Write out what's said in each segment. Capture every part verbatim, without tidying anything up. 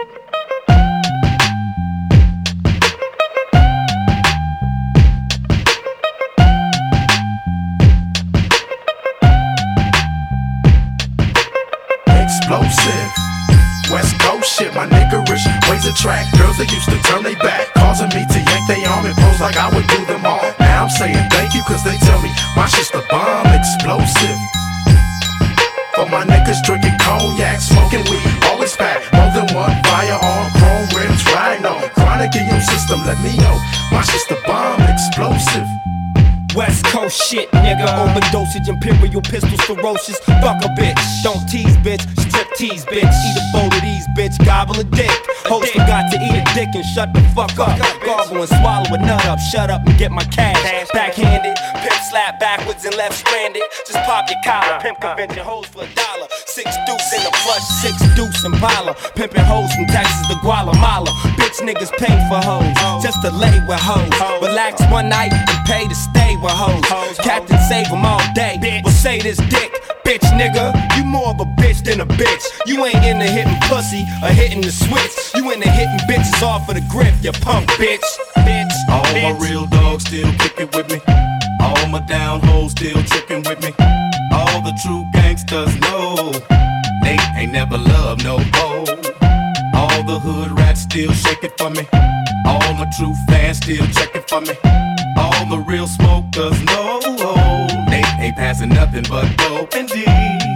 Explosive, West Coast shit, my niggerish ways attract girls that used to turn they back, causing me to yank they arm and pose like I would do them all. Now I'm saying thank you cause they tell me my shit's the bomb. Explosive, for my niggas drinking cognac, smoking weed, always pack more than one firearm, chrome rims, rhino, chronic in your system, let me know my shit's the bomb. Explosive, West Coast shit, nigga. Overdosage, imperial pistols, ferocious. Fuck a bitch, don't tease, bitch. Strip tease, bitch. Eat a bowl of these, bitch. Gobble a dick. Host forgot to eat a dick and shut the fuck up. Gargle and swallow a nut up. Shut up and get my cash. Backhanded, pimp slap backwards and left stranded. Just pop your collar. Pimp convention hoes for a dollar. Six deuce in the plush, six deuce Impala. Pimpin' hoes from Texas to Guatemala. Bitch niggas pay for hoes, just to lay with hoes. Relax one night and pay to stay with hoes. Captain save them all day. Well say this dick, bitch nigga. You more of a bitch than a bitch. You ain't into hitting pussy or hitting the switch. You into hitting bitches off of the grip, you punk bitch. Bitch. All bitch. my real dogs still kicking with me. All my down hoes still tricking with me. All the true gangsters know they ain't never loved no hoe. All the hood rats still shaking for me. All my true fans still checking for me. All the real smokers know they ain't passing nothing but dope and D.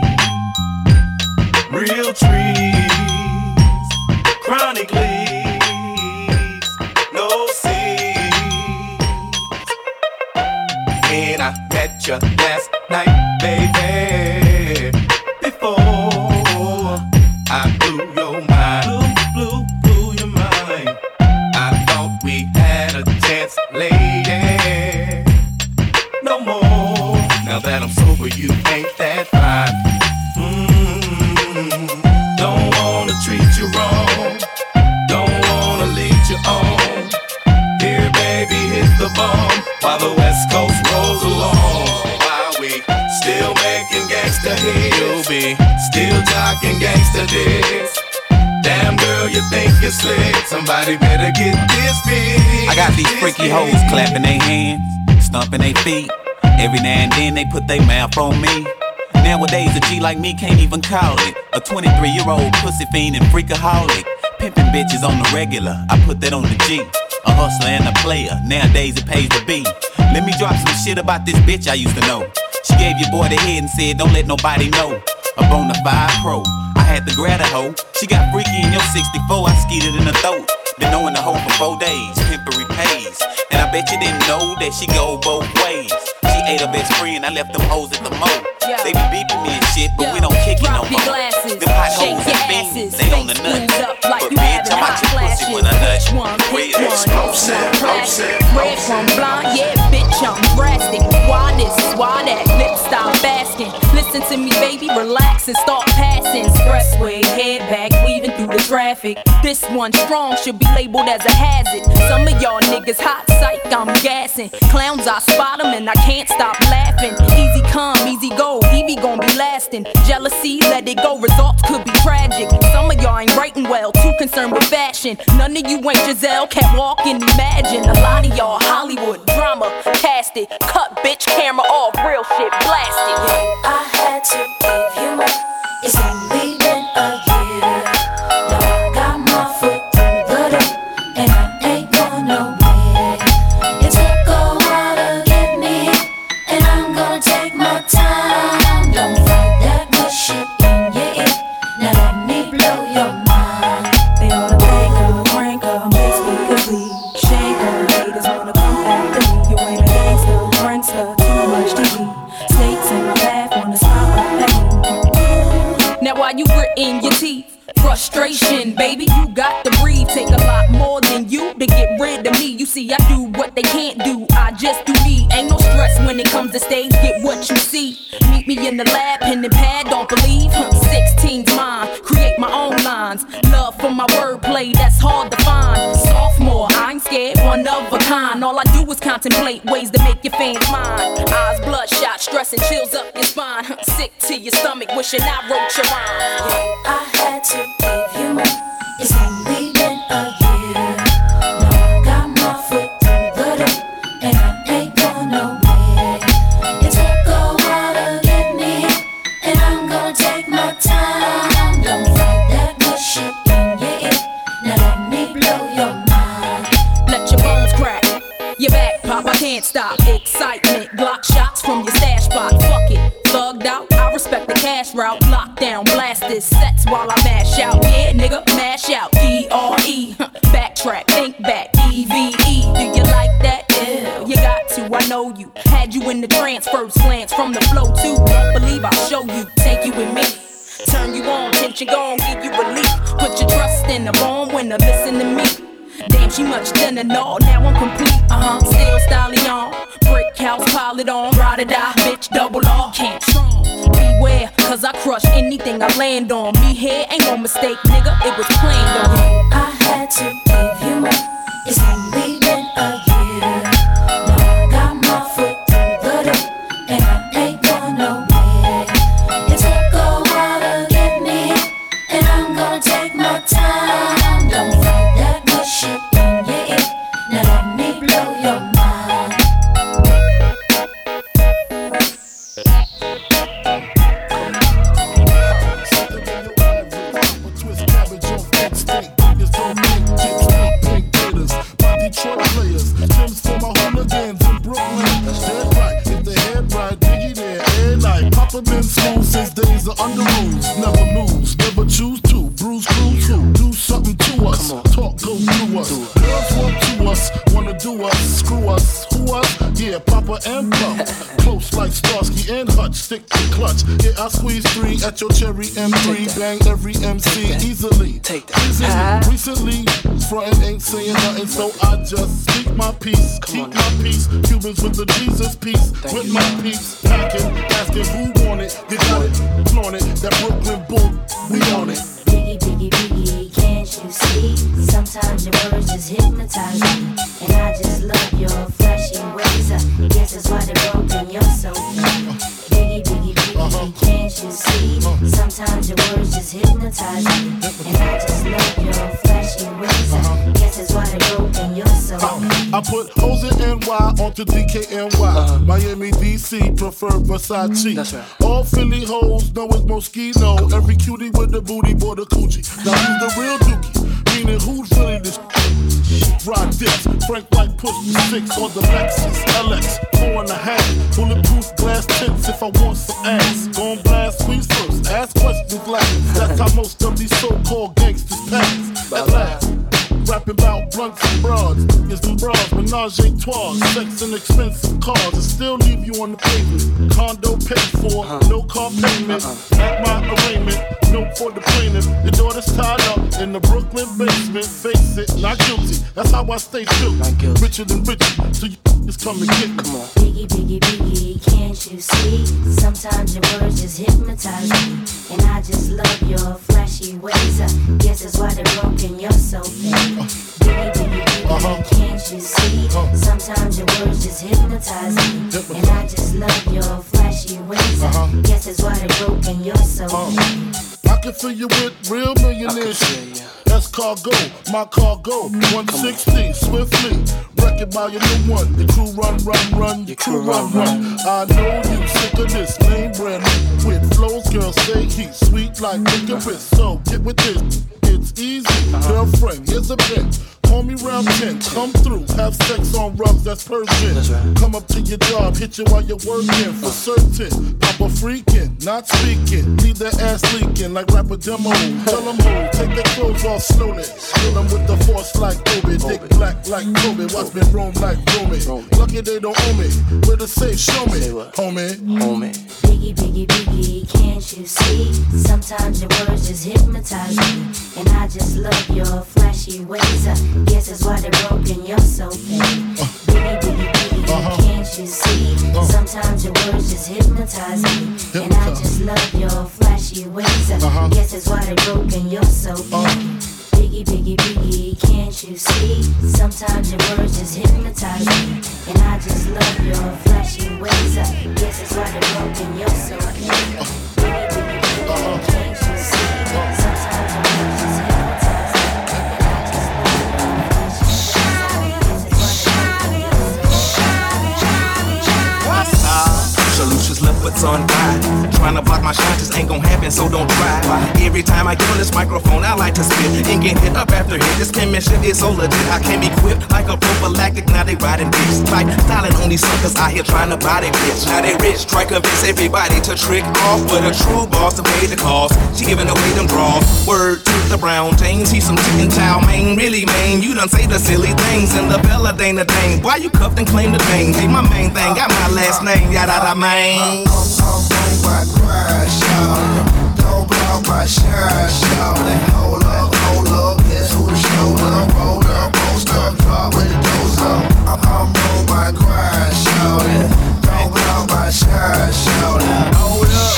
Real trees, chronic leaves, no seeds. And I met you last night, baby. Before I blew your mind, blew, blew, blew your mind. I thought we had a chance, lady. No more. Now that I'm sober, you ain't that fine. Mm-hmm. Don't wanna treat you wrong. Don't wanna lead you on. Here, baby, hit the bomb while the West Coast rolls along. While we still making gangsta hits, you'll be still talking gangsta dicks. Damn girl, you think you're slick. Somebody better get this big. I got these freaky hoes clapping their hands, stomping their feet. Every now and then they put their mouth on me. Nowadays a G like me can't even call it a twenty-three year old pussy fiend and freakaholic. Pimpin' bitches on the regular, I put that on the G. A hustler and a player, nowadays it pays to be. Let me drop some shit about this bitch I used to know. She gave your boy the head and said don't let nobody know. A bonafide pro, I had to grab a hoe. She got freaky in your sixty-four, I skeeted in her throat. Been knowing the hoe for four days, pimpery pays. And I bet you didn't know that she go both ways. She ate her best friend, I left them hoes at the mo. They be beeping me and shit, but Yo, we don't kick it no more. Them hot hoes and fiends, they on the nut. Like but bitch, I'm out your pussy when I nut. Real explosive, explosive. Red from blonde, yeah, bitch, I'm drastic. Why this, why that, lip stop basking. Listen to me, baby, relax and start passing. Expressway, head back, weaving through the traffic. This one strong should be labeled as a hazard. Some of y'all niggas hot psych, I'm gassing. Clowns, I spot them and I can't stop laughing. Easy come, easy go, Evie gon' be lasting. Jealousy, let it go, results could be tragic. Some of y'all ain't writing well, too concerned with fashion. None of you ain't Giselle, can't walk and imagine. A lot of y'all Hollywood drama, cast it. Cut bitch, camera off, real shit, blast it. I had to give you more. It's only been a year. Now I got my foot through the door, and I ain't going nowhere. It took a while to get me, and I'm gonna take my time. Don't fight that good shit in your ear. Now let me blow your mind. They oughta break up, crank up, mix with the weed. Shake up, haters wanna come after me. You ain't a gangster, prankster, too much to eat. Snakes in my path, wanna stop my pain. Now while you gritting your teeth, frustration, baby, you got to breathe. Take a lot more than you to get rid of me. You see, I do what they can't do, I just do me. Ain't no stress when it comes to stage, get what you see. Meet me in the lab, pen and pad, don't believe. sixteen's mine, create my own lines. Love for my wordplay, that's hard to find. Sophomore, I ain't scared, one of a kind. All I do is contemplate ways to make your fans mine. Eyes bloodshot, stress and chills up your spine. Sick to your stomach, wishing I wrote your rhyme. I had to give you more. It's only transfer slants from the flow too. Won't believe I'll show you, take you with me. Turn you on, tension gon' give you relief. Put your trust in the born winner, listen to me. Damn, she much done and all, now I'm complete. Uh-huh, still stallion, brick house, pile it on. Ride or die, bitch, double R, can't strong. Beware, cause I crush anything I land on. Me here ain't no mistake, nigga, it was planned on. I had to give you up, it's only been a year. Now I got my foot through the door, and I ain't going nowhere. It took a while to get me here, and I'm gonna take my time. Don't fight that much shit in your ear, now let me blow your mind. Detroit players, Tim's for my hooligans in Brooklyn. Dead right, if they head right, Biggie there, every night. Papa been school since days of under rules. Never lose, never choose to. Bruise, cruise, who? Do something to us. Talk, go through us. Girls want to us, wanna do us, screw us. Who us? Yeah, Papa and Pop. Close like Starsky and Hutch, stick to clutch. Yeah, I squeeze three at your cherry M three. Bang every M C easily. Take that. Easily. Recently, frontin' ain't saying nothing, so I just speak my peace, keep my peace. Cubans with the Jesus peace, with my peace. Packing, asking who want it, you got it, flaunt it. That Brooklyn bull, we on it. Biggie, biggie, biggie, can't you see? Sometimes your words just hypnotize me, and I just love your flashy ways. I guess that's why they're broken, you're so mean. Biggie, biggie, biggie, can't you see? Sometimes your words just hypnotize me, and I just love your flashy ways. I guess that's why they're broken, you're so mean. I put O's in N Y onto D K N Y. Uh-huh. Miami, D C, prefer Versace. That's right. All Philly hoes know it's Moschino. Every cutie with the booty bought a coochie. Now who's the real dookie? Meaning who's really this? Ride this, Frank White push the six on the Lexus L X, four and a half. Bulletproof glass tints if I want some ass. Gon' blast, squeeze first, ask questions last. That's how most of these so-called gangsters pass. At last. Rapping about blunts and broads, niggas do bras, menage a trois, sex and expensive cars, and still leave you on the pavement. Condo paid for, no car payment. At my arraignment, note for the plaintiff. Your daughter's tied up in the Brooklyn basement. Face it, not guilty. That's how I stay true. Richer than richer, so you just come and get me. Come on. Biggie, biggie, biggie, can't you see? Sometimes your words just hypnotize me, and I just love your flashy ways. I guess that's why they're broken, you're so fake. Biggie, biggie, biggie, uh-huh. Can't you see? Uh-huh. Sometimes your words just hypnotize me, Hypnotize. And I just love your flashy ways. Uh-huh. Guess that's why they're broken, you're so uh-huh. I can fill you with real millionaires. That's cargo, my cargo. one sixty, swiftly. Wreck it by your new one. Your crew run, run, run. Your crew run, run. I know you sick of this name brand with flows, girl, say heat. Sweet like licorice. So get with this. It's easy. Girlfriend, here's a bit. Call me round ten, come through, have sex on rubs, that's Persian. That's right. Come up to your job, hit you while you're working, for certain. Papa freaking, not speaking, leave that ass leaking like rapper demo. Tell them who, take their clothes off slowly. Kill them with the force like Obi, dick black like Kobe, watch me roam like Romy. Lucky they don't owe me, where the safe, show me, homie. Homie. Biggie, biggie, biggie, can't you see? Sometimes your words just hypnotize me, and I just love your flashy ways. I guess that's why they're broken, you're so fake. Biggie, biggie, biggie, uh-huh. Can't you see? Uh-huh. Sometimes your words just hypnotize me, Hypnotize. And I just love your flashy ways. Uh-huh. Guess that's why they're broken, you're so fake. Uh-huh. Biggie, biggie, biggie, can't you see? Sometimes your words just hypnotize me, and I just love your flashy ways. Guess that's why they're broken, you're so fake. Biggie, biggie, biggie, uh-huh. Can't you see? Sometimes your words just hypnotize me, and I just love your flashy ways. Guess that's why they're broken, you're so fake. Solutions left butts on high. trying to block my shine just ain't gon' happen, so don't try. Every time I get on this microphone, I like to spit and get hit up after hit. This penmanship is so legit, I can't be equipped like a prophylactic. Now they riding dicks, like styling only suckers out here trying to buy they bitch. Now they rich, try convince everybody to trick off, but a true boss to pay the cost. She giving away them draws. Word to the brown James, he's some chicken chow mein. Really, man, you done say the silly things, and the fella ain't a dang. Why you cuffed and claim the thing? Hey, my main thing, got my last name, yada da man. Don't my crash, y'all. Don't blow my shine, y'all. Hold up, hold up, guess who showed up? Roll up, post up, drop with the doors up. I'm on my crash, y'all. Don't blow my shine, y'all. Hold up.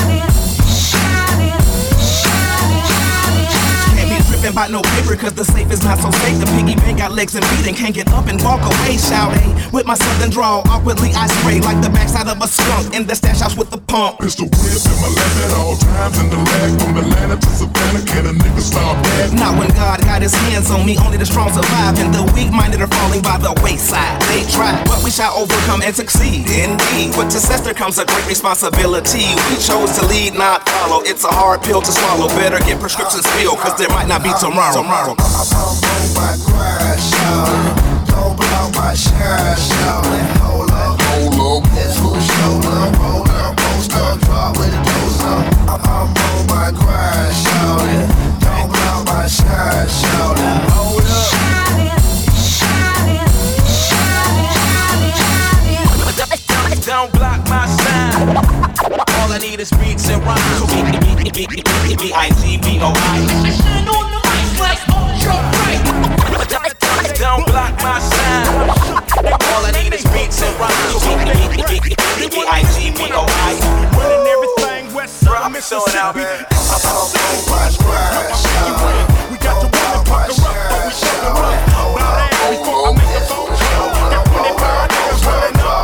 About no paper, cause the safe is not so safe. The piggy bank got legs and feet and can't get up and walk away. Shout, hey, with my southern drawl, awkwardly I spray like the backside of a skunk in the stash house with the pump. Pistol whip in my lap at all times, in the lag from Atlanta to Savannah. Can a nigga stop that? Not when God got his hands on me, only the strong survive, and the weak-minded are falling by the wayside. They try, but we shall overcome and succeed. Indeed, with success there comes a great responsibility. We chose to lead, not follow. It's a hard pill to swallow. Better get prescriptions filled, cause there might not be tomorrow. Tomorrow. I'm on my crash, y'all. Don't blow my shine, y'all. Hold up, hold up. Guess who showed up? Roll up, post up, drop with the doors up. I'm on my crash, y'all. Don't blow my shine, y'all. Hold up. Don't block my shine. All I need is beats and rhymes. So B I G B O I. Don't block my shine. All I need is beats and rhymes. B I G B O I. Running everything west side Mississippi. We got to run and pucker up, but we shut them up. Now that before I make a phone call, got twenty-five niggas running up.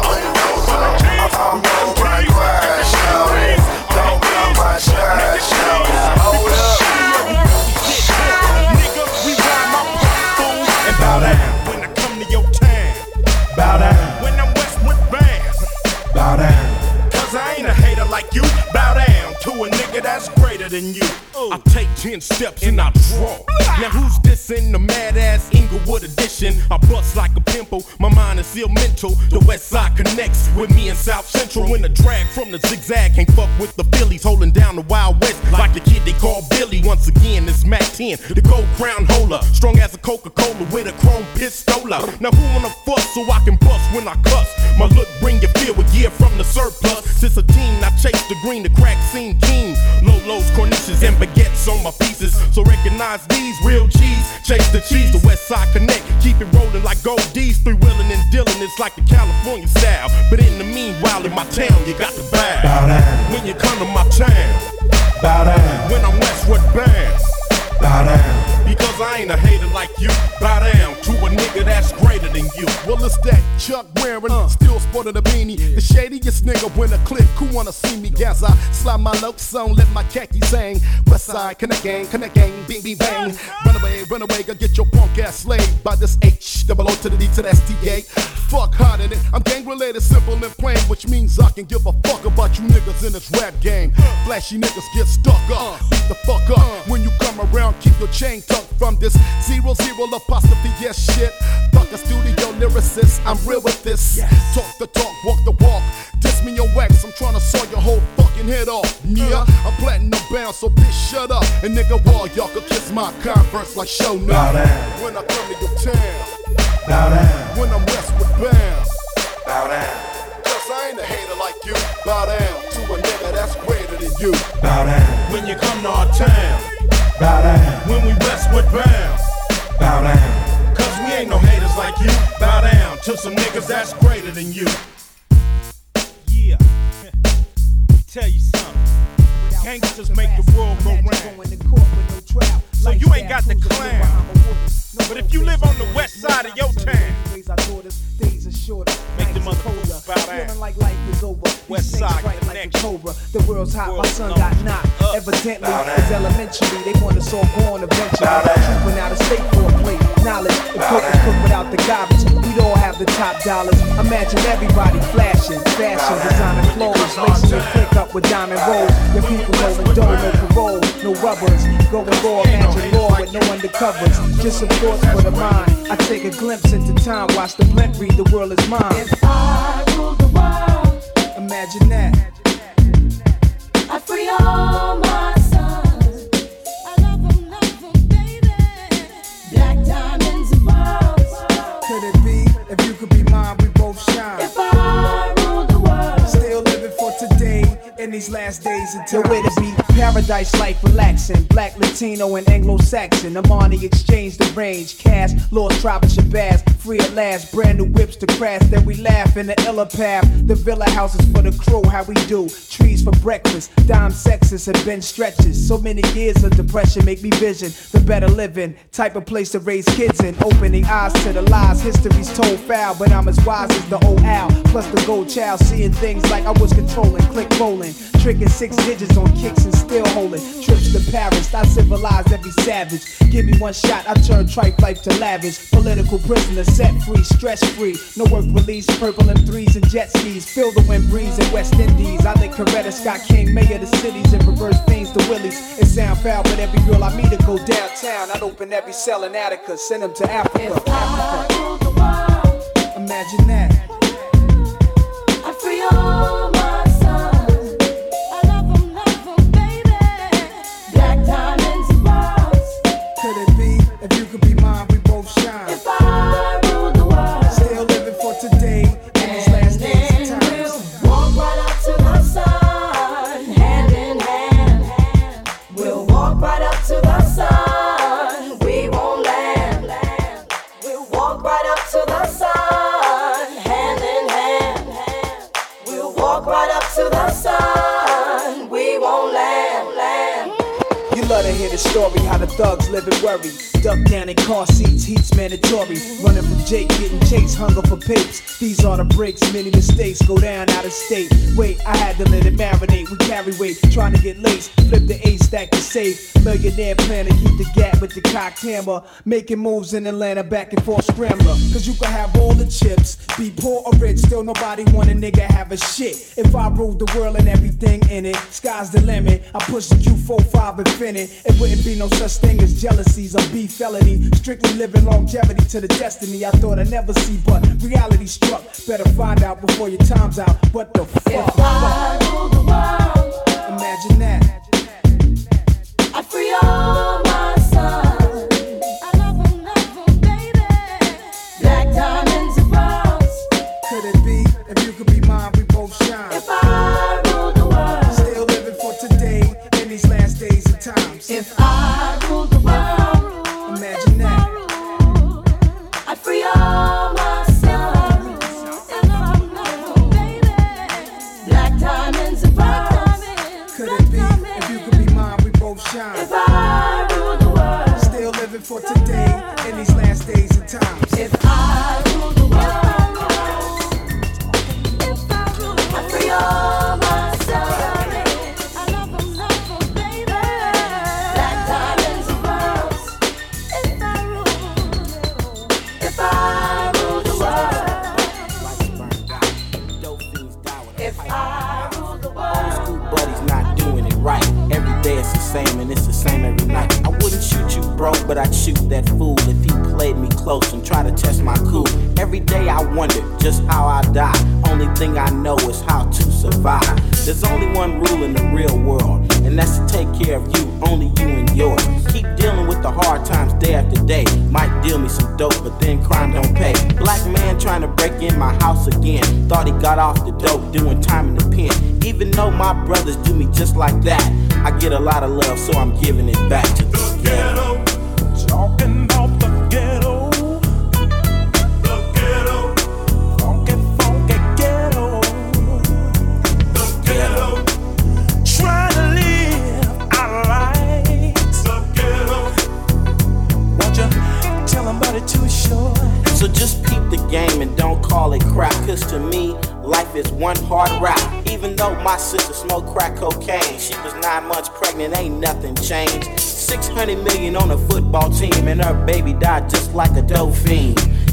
Bow down. When I'm Westwood Band, Bow down. cause I ain't a hater like you. Bow down to a nigga that's greater than you. I take ten steps and I draw. Now who's this in the mad ass Inglewood edition? I bust like a pimple, my mind is still mental. The West Side connects with me in South Central. When the drag from the zigzag can't fuck with the Phillies, holding down the Wild West like the kid they call Billy. Once again, it's Mac ten, the gold crown holder, strong as a Coca-Cola with a chrome pistola. Now who wanna fuss so I can bust when I cuss? My look bring you feel with gear from the surplus. Since a teen, I chase the green, the crack scene king. Lolos, corniches, and baguettes on my pieces. So recognize these real G's. Chase the cheese, the West Side Connect. Keep it rolling like gold D's. Three wheeling and dealing, it's like the California style. But in the meanwhile, in my town, you got to bow. Bow down. When you come to my town, Bow down. when I'm Westwood Band, Bow down. because I ain't a hater like you. Bow down to a nigga that's greater than you. Well, it's that Chuck wearing, uh, still sporting a beanie. Yeah. The shadiest nigga when a click, who wanna see me gas? I slide my looks on, let my khakis hang. West Side, connect gang, connect gang, bing, bing, bang. Run away, run away, go get your punk ass slayed by this H, double O to the D to the S T A. Fuck harder than I'm gang related, simple and plain, which means I can give a fuck about you niggas in this rap game. Flashy niggas get stuck up, beat the fuck up. When you come around, keep your chain tucked from this zero zero apostrophe yes shit. Fuck a studio lyricist, I'm real with this. Yes. Talk the talk, walk the walk. Diss me your wax, I'm tryna saw your whole fucking head off. Yeah, I'm platinum bound, so bitch shut up. And nigga, wall y'all could kiss my Converse like show now. Bow down. When I come to your town, Bow down. when I'm Westwood bound, Bow down. cause I ain't a hater like you. Bow down to a nigga that's greater than you. Bow down. When you come to our town, Bow down. when we Westwood Bound, Bow down. cause we ain't no haters like you. Bow down to some niggas that's greater than you. Yeah, tell you something. Gangsters make the world go round. So you ain't got the clown. But if you live on the west side of your town, make the motherfuckers bow down. West side connection. The world's hot, my son got knocked. Evidently, it's elementary. They want us all gone eventually. Trooping out of state for a plate. Knowledge, the coke is cooked without the garbage. we'd all have the top dollars. Imagine everybody flashing, fashion, designer clothes, lacing your click up with diamond rolls. Your people rolling dough, no parole, no rubbers. Going raw, imagine law with no undercovers. Just some thoughts for the mind. I take a glimpse into time, watch the blimp read, the world is mine. If I rule the world, imagine that. I free all my sons. I love them, love them, baby. Black diamonds and pearls. Could it be, if you could be mine, we both shine. If I rule the world, still living for today, in these last days of time. The way to be paradise life relaxing. Black, Latino, and Anglo-Saxon. Amani exchange the range. Cash, lost tribe of Shabazz. Free at last, brand new whips to crash. Then we laugh in the illa path. The villa houses for the crew, how we do. Trees for breakfast, dime sexes have been stretches. So many years of depression make me vision the better living. Type of place to raise kids in. Opening eyes to the lies, history's told foul. But I'm as wise as the old owl. Plus the gold child, seeing things like I was controlling. Click rolling, tricking six digits on kicks and still holding. Trips to Paris, I civilize every savage. Give me one shot, I turn tripe life to lavish. Political prisoner, set free, stress free. No work release, purple M threes and jet skis. Feel the wind breeze in West Indies. I think Coretta Scott King, mayor of the cities, and reverse things to Willies. It sound foul, but every girl I meet to go downtown. I'd open every cell in Attica, send them to Africa. if I rule the world, imagine that. I free all my sons. I love them, love them, baby. Black diamonds and pearls. Could it be, if you could be mine, we both shine. If I rule the world, Still living for today, in these last days of times. we'll walk right up to the sun, hand in hand. We'll walk right up to the sun. We won't land. We'll walk right up to the sun, hand in hand. We'll walk right up to the sun. We won't land. land. You love to hear the story, how the thugs live and worry. Duck down in car seats, heat's mandatory. Running from Jake, getting chased, hunger for papes. These are the breaks, many mistakes go down out of state. Wait, I had to let it marinate. We carry weight, trying to get laced. Flip the ace, stack the safe. Millionaire plan to keep the gap with the cocked hammer. Making moves in Atlanta, back and forth scrambler. Cause you can have all the chips, be poor or rich, still nobody want a nigga have a shit. If I ruled the world and everything in it, sky's the limit. I push the Q forty-five infinite. It wouldn't be no such thing as jealousies or beef felony. Strictly living longevity to the destiny I thought I'd never see, but reality struck. Better find out before your time's out. What the fuck? If I rule the world, Imagine that. I free all my sons. I love them, love them, baby. Black diamonds and pearls. Could it be, if you could be mine, we both shine. If I rule the world, Still living for today, in these last days of times. if I rule the world, Imagine that. I free all my sons. I love them, love them, baby. Black diamonds and pearls. Could it be, if you could be mine, we both shine. If I rule the world, Still living for today, in these last days of times. if I rule the world, I free all my sons. I love them, love them, baby. Black diamonds and pearls. If I rule, if I rule the world, if I rule the world. School buddies not doing it right. Every day it's the same and it's the same every night. I wouldn't shoot you, bro, but I'd shoot that fool if he played me close and tried to test my cool. Every day I wonder just how I die. Only thing I know is how to survive. There's only one rule in the real world, and that's to take care of you, only you and yours. Keep dealing with the hard times day after day. Might deal me some dope, but then crime don't pay. Black man trying to break in my house again. Thought he got off the dope, doing time in the pen. Even though my brothers do me just like that, I get a lot of love, so I'm giving it back to the ghetto. Talking about the ghetto. The ghetto. Funky, funky ghetto. The ghetto. Trying to live our lives. The ghetto. Won't you tell them about it too short? So just peep the game and don't call it crap. Cause to me, life is one hard rap. Even though my sister smoked crack cocaine, she was nine months pregnant, ain't nothing changed. six hundred million on a football team, and her baby died just like a dope fiend.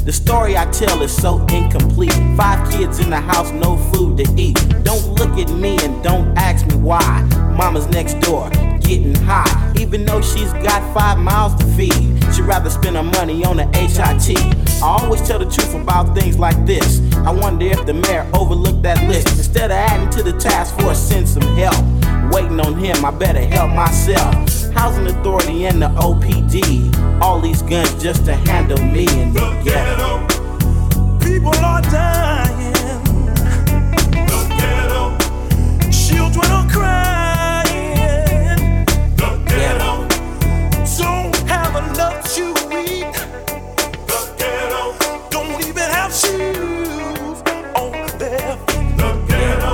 The story I tell is so incomplete. Five kids in the house, no food to eat. Don't look at me and don't ask me why. Mama's next door, getting high. Even though she's got five miles to feed, she'd rather spend her money on the H I T. I always tell the truth about things like this. I wonder if the mayor overlooked that list. Instead of adding to the task force, send some help. Waiting on him, I better help myself. Housing authority and the O P D. All these guns just to handle me in the ghetto. People are dying. The ghetto. Children are crying. The ghetto. Don't have enough to eat. The ghetto. Don't even have shoes on their feet. The ghetto.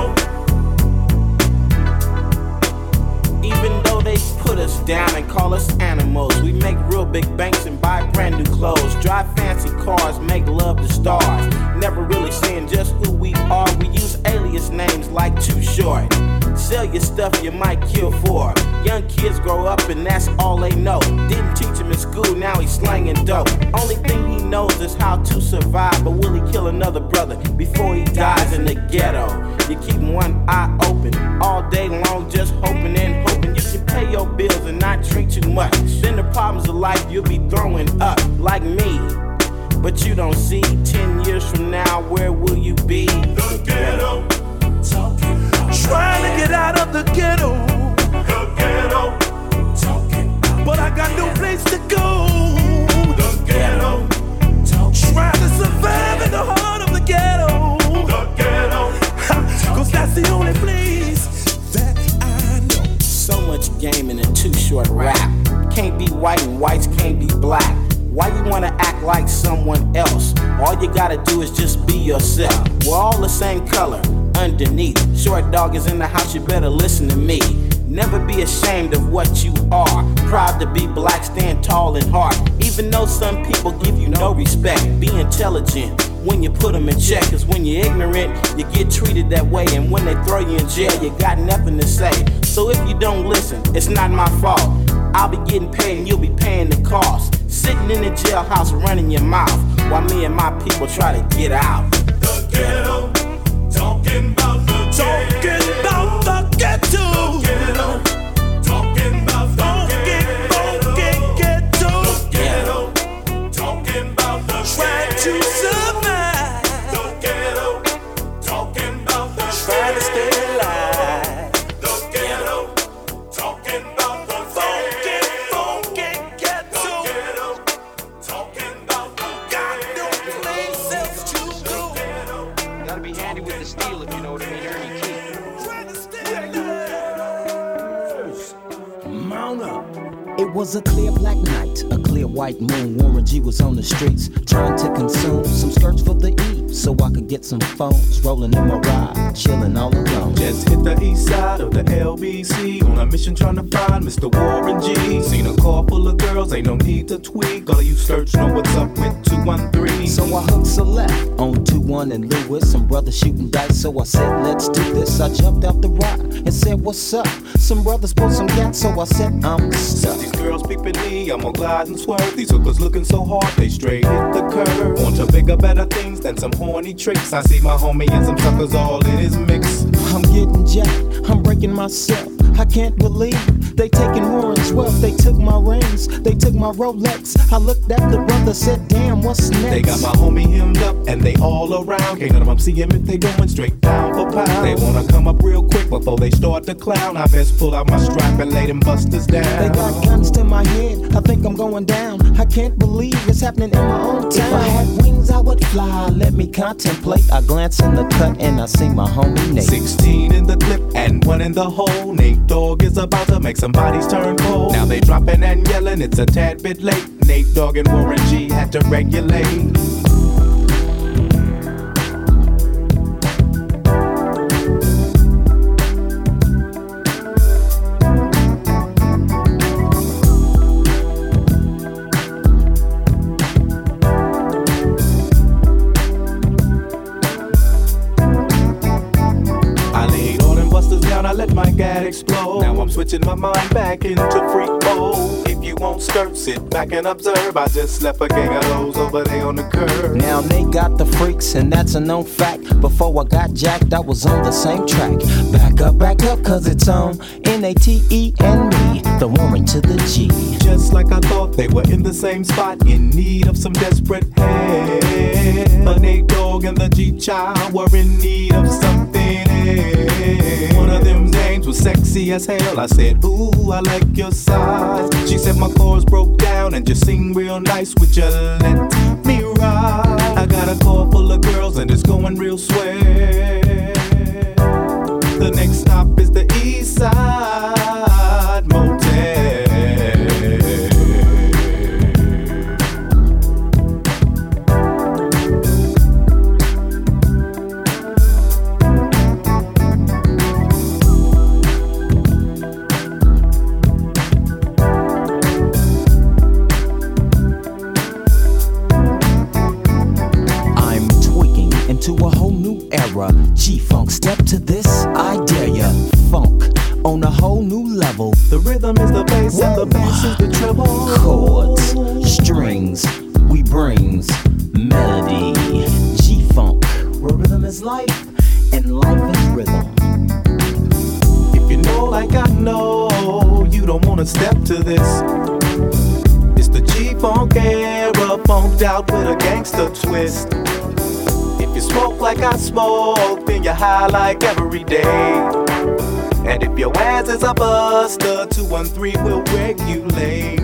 Even though they put us down and call us animals, we make real big banks and buy brand new clothes, drive fancy cars, make love to stars. Never really saying just who we are. We use alias names like Too Short. Sell your stuff you might kill for. Young kids grow up and that's all they know. Didn't teach him in school, now he's slanging dope. Only thing he knows is how to survive. But will he kill another brother before he dies in the ghetto? You keep one eye open all day long, just hoping and hoping you can pay your bills and not drink too much. Then the problems of life you'll be throwing up like me. But you don't see, ten years from now, where will you be? The ghetto. Talking about trying to get out of the ghetto. The ghetto. Talking about but I got no place to go. The ghetto. Trying to survive in the heart of the ghetto. The ghetto. Cause that's the only place that I know. So much game in a Too Short rap. Can't be white and whites can't be black. Why you wanna act like someone else? All you gotta do is just be yourself. We're all the same color underneath. Short dog is in the house, you better listen to me. Never be ashamed of what you are. Proud to be black, stand tall and hard. Even though some people give you no respect, be intelligent when you put them in check. Cause when you're ignorant, you get treated that way. And when they throw you in jail, you got nothing to say. So if you don't listen, it's not my fault. I'll be getting paid and you'll be paying the cost. Sitting in the jailhouse running your mouth while me and my people try to get out. The ghetto. Talking about the Talking about the ghetto. The ghetto. Talking about the ghetto. ghetto. The ghetto. Talking about the trying to survive. The ghetto. Talking about the trying to stay alive. The ghetto. Talking about the funky, funky ghetto. The ghetto. Talking about the got no place else to go. Gotta be handy with the steel if you know what I mean. Ernie Key. Mount up. It was a clear black night, a clear white moon. Warren G was on the streets trying to consume some skirts for the E, so I could get some phones. Rolling in my ride, chilling all alone. Just hit the east side of the L B C on a mission trying to find Mister Warren G. Seen a car full of girls, ain't no need to tweak. All of you search know what's up with two one three. So I hooked Select on two one and Lewis. Some brothers shooting dice, so I said, let's do this. I jumped out the ride and said, what's up? Some brothers pulled some gas, so I said, I'm stuck. These girls peeping me, I'm gonna glide and swerve. These hookers looking so hard, they straight hit the curve. Want to bigger, better things than some horny tricks. I see my homie and some suckers all in his mix. I'm getting jacked, I'm breaking myself. I can't believe they taking Warren's wealth. They took my rings, they took my Rolex. I looked at the brother, said, damn, what's next? They got my homie hemmed up and they all around. Can't none of them see him if they going straight down for pound. They wanna come up real quick before they start to clown. I best pull out my strap and lay them busters down. They got guns to my head, I think I'm going down. I can't believe it's happening in my own town. If I had wings, I would fly, let me contemplate. I glance in the cut and I see my homie Nate. Sixteen in the clip and one in the hole. Nate Dogg is about to make some bodies turn cold. Now they dropping and yelling, it's a tad bit late. Nate Dogg and Warren G had to regulate. Explode. Now I'm switching my mind back into freak mode. If you won't skirt, sit back and observe. I just left a gang of hoes over there on the curb. Now they got the freaks, and that's a known fact. Before I got jacked, I was on the same track. Back up, back up, cause it's on N A T E and me, the Warren to the G. Just like I thought, they were in the same spot, in need of some desperate help. The Nate Dogg and the G-Child were in need of something else. One of them names was sexy as hell. I said, ooh, I like your size. She said my chords broke down and just sing real nice. Would you let me ride? I got a car full of girls and it's going real swell. The next stop is the East Side Motel. To a whole new era, G-Funk, step to this, I dare ya. Funk on a whole new level. The rhythm is the bass and the bass is the treble. Chords, strings, we brings melody. G-Funk, where rhythm is life and life is rhythm. If you know like I know, you don't wanna step to this. It's the G-Funk era, funked out with a gangster twist. If you smoke like I smoke, then you're high like every day. And if your ass is a buster, two one three will regulate.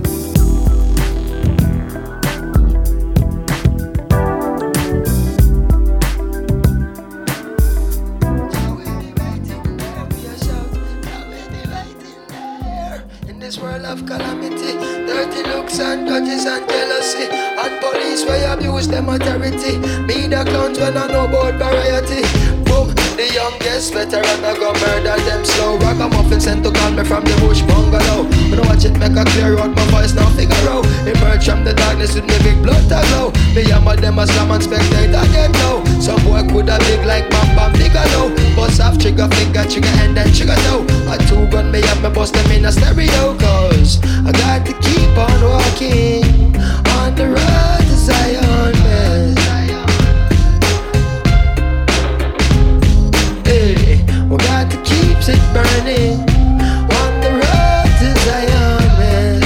In this world of calamity, dirty looks and grudges and jealousy, and police where abuse them authority. Me the clowns when I know about variety. Boom, the youngest veteran I go murder them slow. Ragamuffin sent to call me from the bush bungalow. When I watch it make a clear out, my voice now figure out. Emerge from the darkness with me big blood to glow. Me hammer them a slam and spectate again now. Some boy coulda big like Bam Bam Digger now. Bust off trigger finger, trigger and then trigger toe. A two gun me up, me bust them in a stereo. Cause I got to keep on walking on the road to Zion, man. Hey, we got to keep it burning on the road to Zion, man.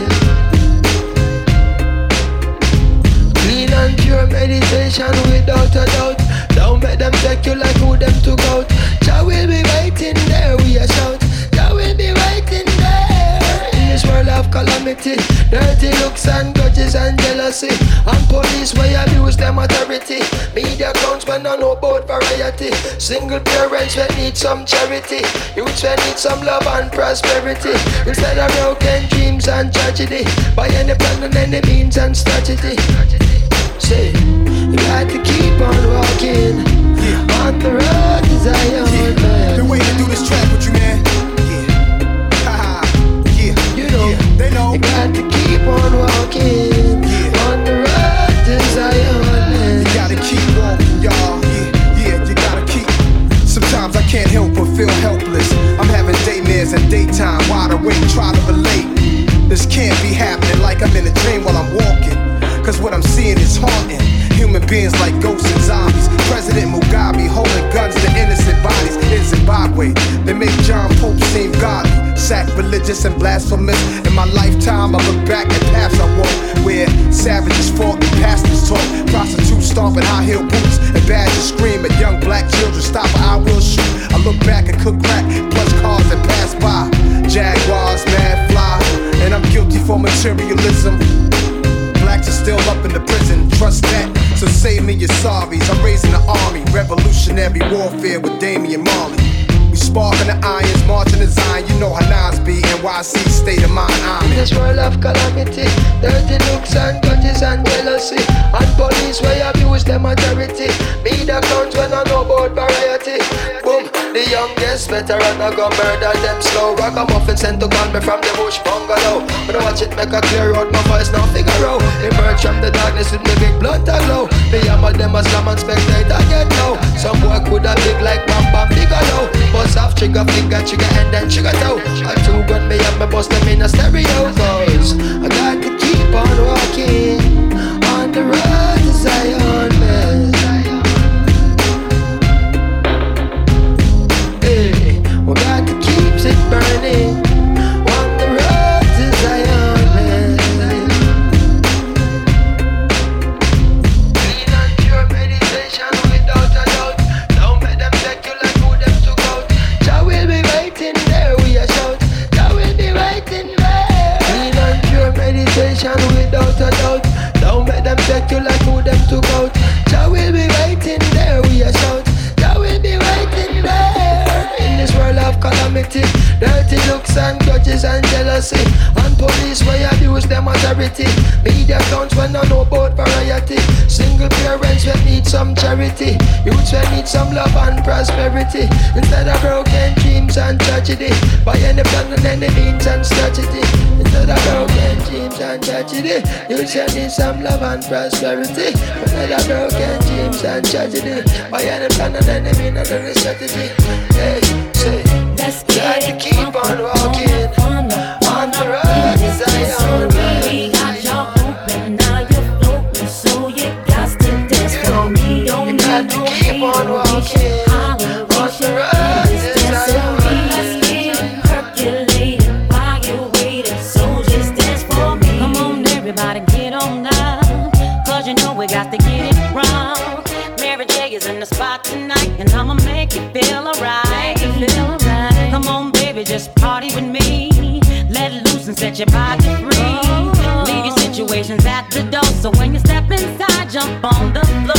Clean and pure meditation without a doubt. Don't make them take you like who them took out. Jah will be waiting there, we a shout. Jah will be waiting there. In this world of calamity, dirty looks and grudges and jealousy, and police where abuse them authority. Media accounts when I know about variety. Single parents when need some charity. Youths when need some love and prosperity. Instead of broken dreams and tragedy, by any plan and any means and strategy. Say, you got to keep on walking on the road to Zion, yeah. man. Been waiting to do this track with you, man. Yeah, haha, yeah. You know, yeah. They know. You got to keep on walking yeah. on the road to Zion, man. You gotta keep walking, y'all. Yeah, yeah, you gotta keep. Sometimes I can't help but feel helpless. I'm having daymares and daytime, wide awake, try to relate. This can't be happening like I'm in a dream while I'm walking. Cause what I'm seeing is haunting. Human beings like ghosts and zombies. President Mugabe holding guns to innocent bodies in Zimbabwe. They make John Pope seem godly, sacrilegious and blasphemous. In my lifetime I look back at paths I walk, where savages fought and pastors taught. Prostitutes stomping high heel boots and badgers scream at young black children. Stop or I will shoot. I look back and cook crack, plus cars that pass by. Jaguars, mad fly, and I'm guilty for materialism. Blacks are still up in the prison, trust that. So save me your sorries. I'm raising the army, revolutionary warfare with Damian Marley. We sparking the irons, marching the Zion. You know how Nas be, N Y C, state of mind. I'm in this world of calamity, dirty looks and grudges and jealousy, and police where abuse them authority. Me the clowns when I know about variety. Boom, the youngest veteran, I go murder them slow. Ragamuffin sent to call me from the bush bungalow. When I watch it make a clear out, my voice now figure out. Emerge from the darkness with me big blunt and glow. Me hammer them as slam and spectator get low. Some boy coulda big like Bam Bam Bigelow. Bust off trigger finger, trigger and then trigger toe. I two gun me up, me bust them in a stereo. Cause I got to keep on walking on the road to Zion, man. Hey, we got to keep it burning on the road to Zion, man. Clean and pure meditation without a doubt. Don't make them take you like who them took out. Jah will be waiting there, we a shout. Jah will be waiting there. Clean and pure meditation without a doubt. Don't make them take you like who them took out. Jah will be waiting there, we a shout. Jah will be waiting there. In this world of calamity, dirty looks and grudges and jealousy, and police where abuse them authority. Media accounts when I know about variety. Single parents will need some charity. Youths will need some love and prosperity. Instead of broken dreams and tragedy, by any plan and any means and strategy. Instead of broken dreams and tragedy, youths will need some love and prosperity. Instead of broken dreams and tragedy, by any plan and any means and any strategy. Hey, say, let's got to keep on walking on the road to Zion. We got you open, now you're floating, so you got to dance for me. Don't need no hateration, holleration. This dance for me. Let's get it percolated while you're waiting, so just dance for me. Come on, everybody, get on now, cause you know we got to get it wrong. Mary J is in the spot tonight, and I'ma make you feel alright. Feel alright. Come on, baby, just party with me. Let loose and set your body free. Leave your situations at the door, so when you step inside, jump on the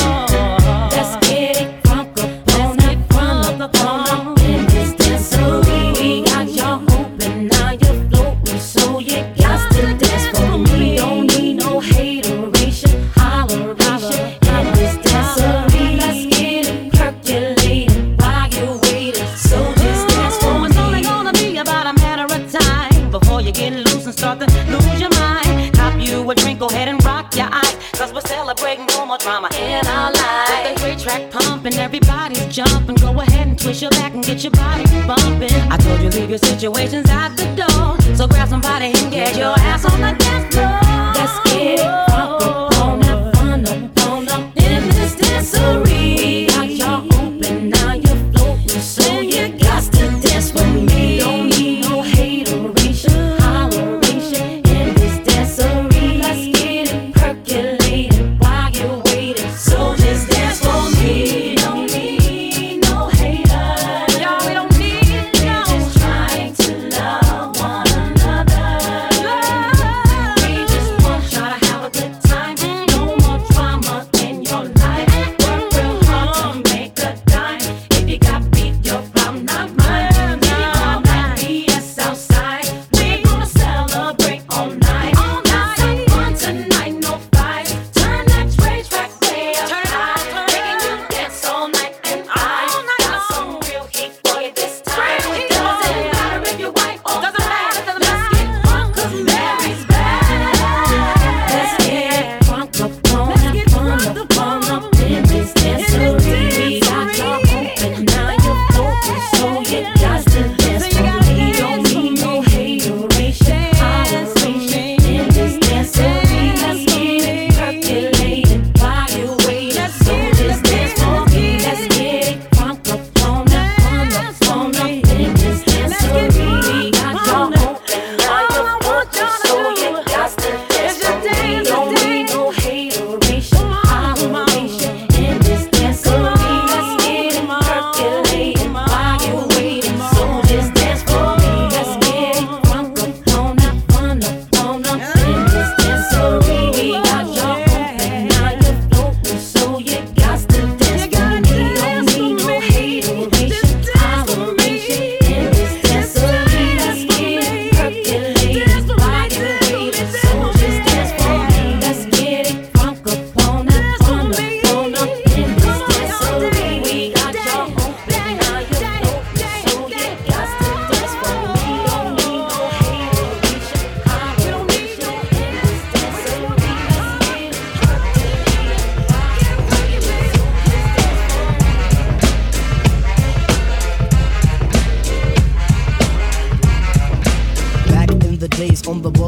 floor. Let's get it crunk up on it, crunk up on in this dancery. We got y'all open, now you're floating, so you got to dance for me. Don't need no hateration, holleration in this dancery. Let's get it percolated while you're waiting, so just dance for me. It's only gonna be about a matter of time before you get loose and start to lose your mind. Cop you a drink, go ahead and rock your eyes, cause we're celebrating no more drama in our lives. With the great track pumping, everybody's jumping. Go ahead and twist your back and get your body bumping. I told you leave your situations at the door, so grab somebody and get your ass on the dance floor. Let's get it crunk up on that fun up, on up in this dancery. We got y'all open, now you're floating, so you got to dance with me. Don't need no hateration, holleration in this dancery. Let's get it percolated while you're waiting, so just dance for me. Don't need no haters, y'all, we don't need no. We're just trying to love one another.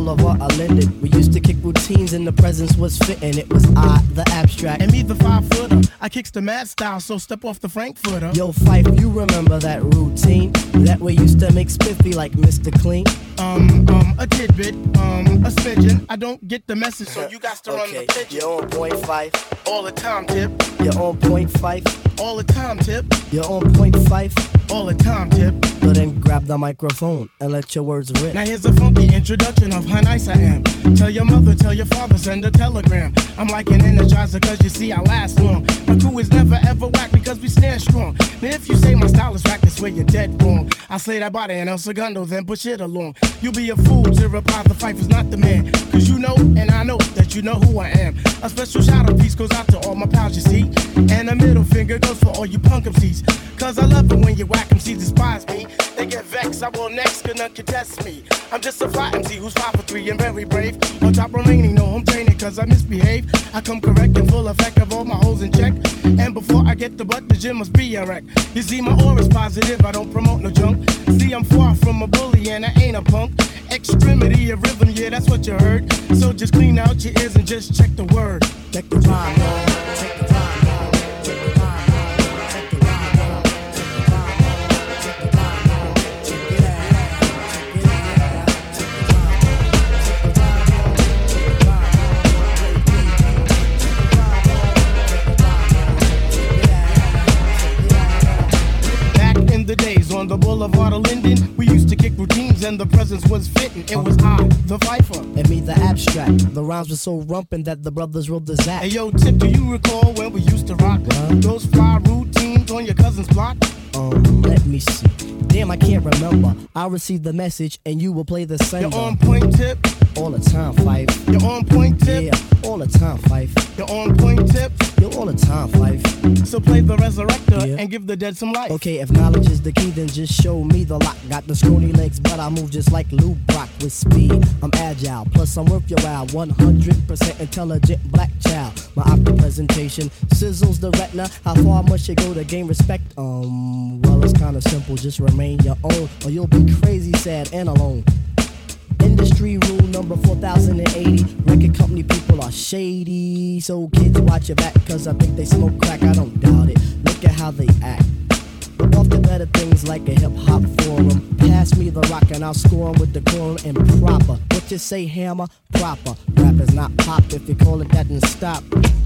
boulevard of Linden. We used to kick routines and the presence was fitting. It was I, the abstract. And me, the five footer. I kicks the mad style, so step off the Frankfurter. Yo, Fife, you remember that routine? That we used to make spiffy like Mister Clean? Um, um, a tidbit, um, a smidgen. I don't get the message, so you got to run okay. the pigeon. You're on point five. All the time, tip. You're on point five. All the time, tip. You're on point five. All the time, tip. So then grab the microphone and let your words rip. Now here's a funky introduction of how nice I am. Tell your mother, tell your father, send a telegram. I'm like an energizer cause you see I last long. My crew is never ever whack because we stand strong. Now if you say my style is whack, that's where you're dead wrong. I slay that body in El Segundo, then push it along. You'll be a fool to reply the fight is not the man. Cause you know, and I know that you know who I am. A special shout out piece goes out to all my pals, you see. And a middle finger goes for all you punk M Cs. Cause I love it when you whack M Cs despise me. They get vexed, I will next, can none contest me. I'm just a fly M C who's five for three and very brave. On top remaining, no home training cause I misbehave. I come correct and full effect of all my hoes in check. And before I get the butt, the gym must be a wreck. You see my aura's positive, I don't promote no junk. See I'm far from a bully and I ain't a punk. Extremity of rhythm, yeah that's what you heard. So just clean out your ears and just check the word. Check the rhyme, man. Check the rhyme. The days on the boulevard of Linden, we used to kick routines and the presence was fitting. It was I, the Viper, and me, the abstract. The rhymes were so rumpin' that the brothers wrote the zap. Hey yo, Tip, do you recall when we used to rock uh, those fly routines on your cousin's block? Um, let me see. Damn, I can't remember. I received the message and you will play the same. You're on point, Tip. All the time, Fife. You're on point, Tip. Yeah, all the time, Fife. You're on point, Tip. You're all the time, Fife. So play the resurrector yeah. and give the dead some life. Okay, if knowledge is the key, then just show me the lock. Got the scrawny legs, but I move just like Lou Brock with speed. I'm agile, plus I'm worth your while. one hundred percent intelligent black child. My opera presentation sizzles the retina. How far must you go to gain respect? Um, well, it's kinda simple. Just remain your own, or you'll be crazy, sad, and alone. Industry rule number four thousand eighty. Record company people are shady. So kids watch your back cause I think they smoke crack. I don't doubt it. Look at how they act. But off the better things like a hip hop forum. Pass me the rock and I'll score 'em with the quorum and proper. What you say, hammer? Proper. Rap is not pop. If you call it that, then stop.